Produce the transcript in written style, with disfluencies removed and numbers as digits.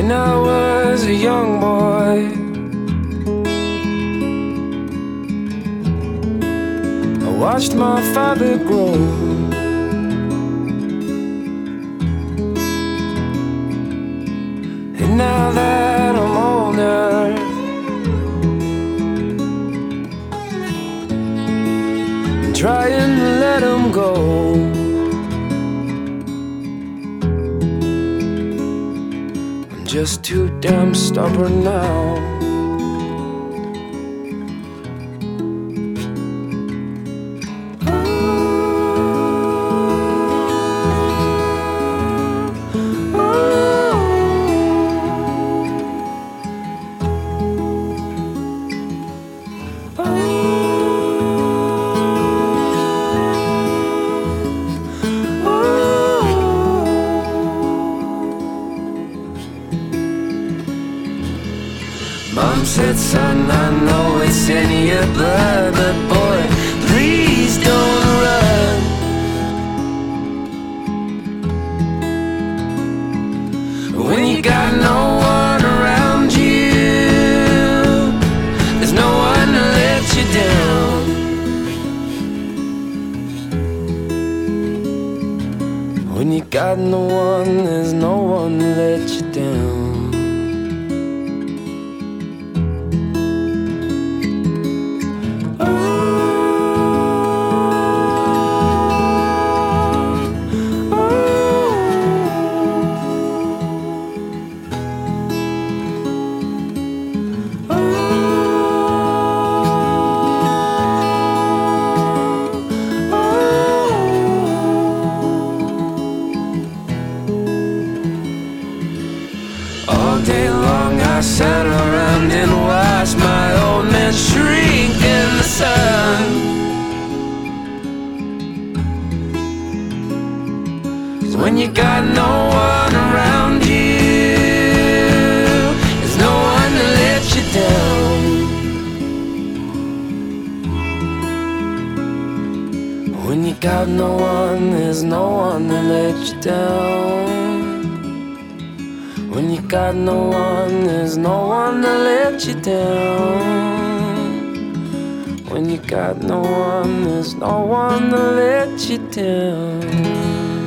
When I was a young boy, I watched my father grow. And now that I'm older, I'm trying to let him go. I'm just too damn stubborn now. Mom said, son, I know it's in your blood, but boy, please don't run. When you got no one around you, there's no one to let you down. When you got no one, there's no one to let you down. All day long I sat around and watched my old man shrink in the sun. 'Cause when you got no one around you, there's no one to let you down. When you got no one, there's no one to let you down. When you got no one, there's no one to let you down. When you got no one, there's no one to let you down.